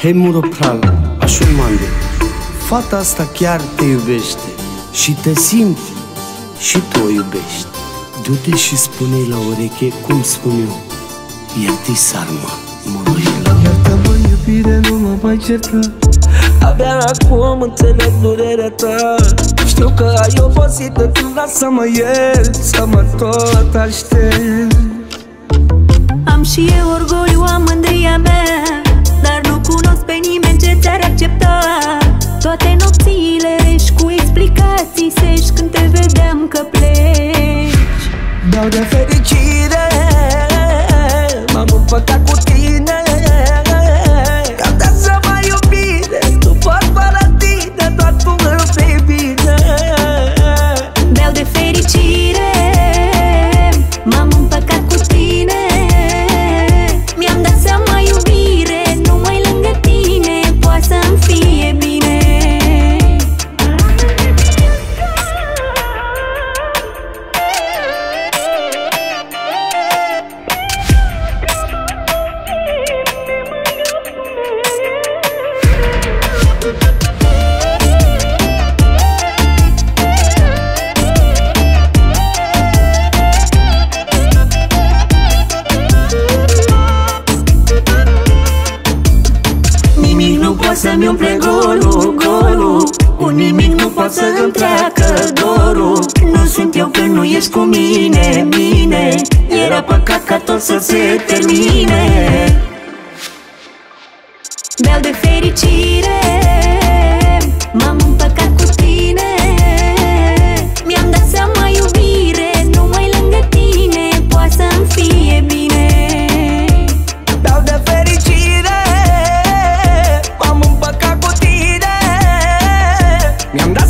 Hei Muropral, Așurmande, fata asta chiar te iubește și te simți și tu o iubești. Du-te și spune-i la ureche cum spun eu: iartă-i sarma, Muroiul. Iartă-mă, iubire, nu mă mai certă. Abia acum înțeleg durerea ta. Știu că ai obosită, tu lasă-mă ierți, să mă tot aștept. Am și eu orgoliu, am mândria mea, dar nu cunosc pe nimeni ce ți-ar accepta. Toate nopțile ești cu explicații sești când te vedeam că pleci. Beau de fericire, m-am împăcat cu tine, că-am dat să mă iubire, nu pot fără tine, doar tu îmi vei bine. Beau de fericire, m-am împăcat cu tine, mi-am dat seama iubire, numai lângă tine poate să-mi fie bine. Nimic nu poate să-mi umple golul, cu nimic nu poate să-mi treacă dorul. Nu sunt eu când nu ești cu mine, bine, era păcat ca tot să se termine. Beau de fericire, m-am împăcat cu tine, mi-am dat seama iubire, numai lângă tine poate să-mi fie bine. Beau de fericire, m-am împăcat cu tine, mi-am dat